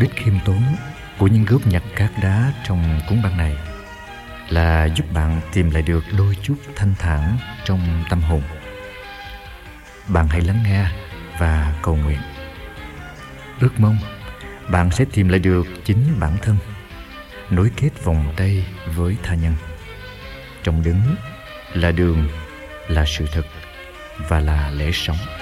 đích khiêm tốn của những góp nhặt cát đá trong cuốn băng này là giúp bạn tìm lại được đôi chút thanh thản trong tâm hồn. Bạn hãy lắng nghe và cầu nguyện. Ước mong bạn sẽ tìm lại được chính bản thân, nối kết vòng tay với tha nhân. Trong Đấng là đường, là sự thật và là lẽ sống.